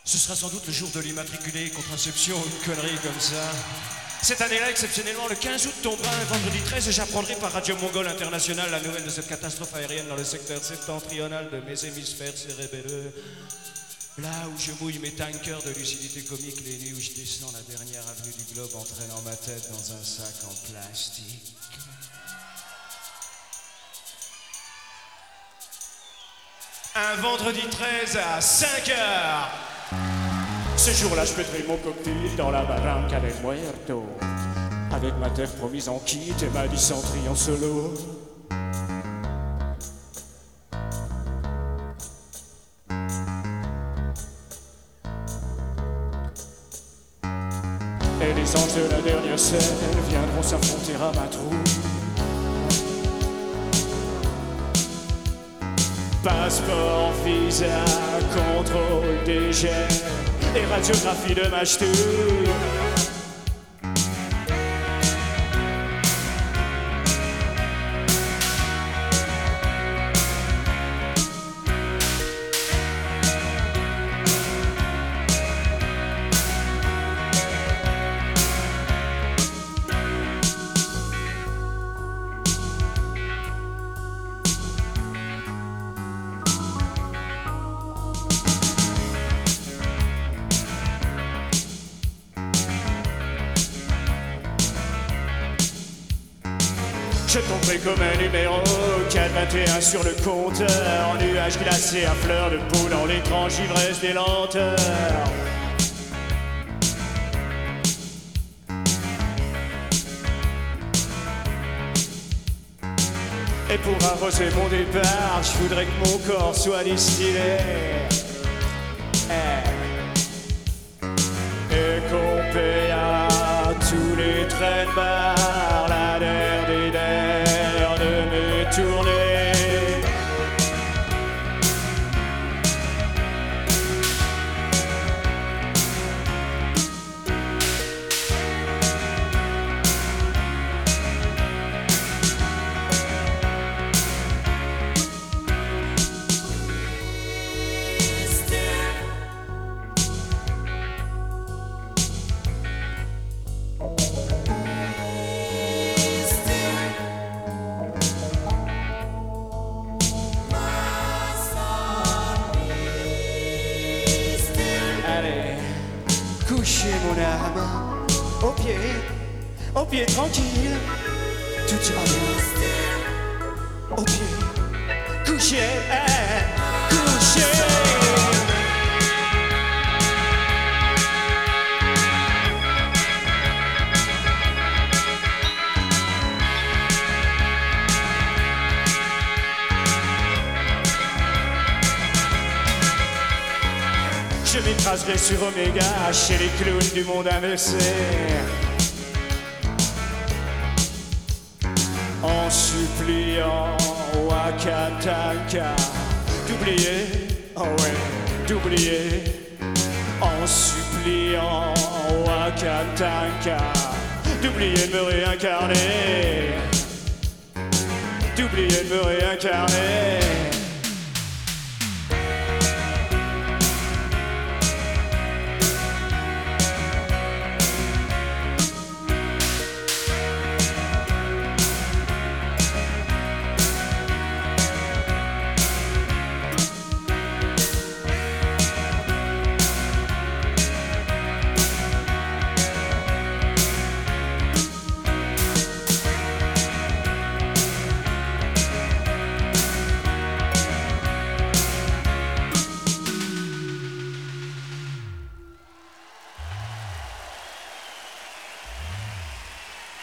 Ce sera sans doute le jour de l'immatriculé, contraception, une connerie comme ça. Cette année-là, exceptionnellement, le 15 août tombera un vendredi 13 et j'apprendrai par Radio Mongole International la nouvelle de cette catastrophe aérienne dans le secteur septentrional de mes hémisphères cérébelleux. Là où je mouille mes tankers de lucidité comique, les nuits où je descends la dernière avenue du globe en traînant ma tête dans un sac en plastique. Un vendredi 13 à 5 heures. Ce jour-là, je mettrai mon cocktail dans la barranca del Muerto, avec ma terre promise en kit et ma dysenterie en solo. Et les anges de la dernière scène viendront s'affronter à ma troupe. Passeport, visa, contrôle des gènes et radiographie de ma ch'tue. Je tomberai comme un numéro 421 sur le compteur, en nuage glacé à fleur de peau dans l'étrange ivresse des lenteurs. Et pour arroser mon départ, je voudrais que mon corps soit distillé et qu'on paye à tous les trains de bar la dernière de mes tournées. Coucher mon âme au pied tranquille, tout ira bien. Au pied, coucher, coucher. Je m'écraserai sur Omega chez les clowns du monde inversé, en suppliant Wakatanka d'oublier, oh ouais, d'oublier, en suppliant Wakatanka d'oublier de me réincarner, d'oublier de me réincarner.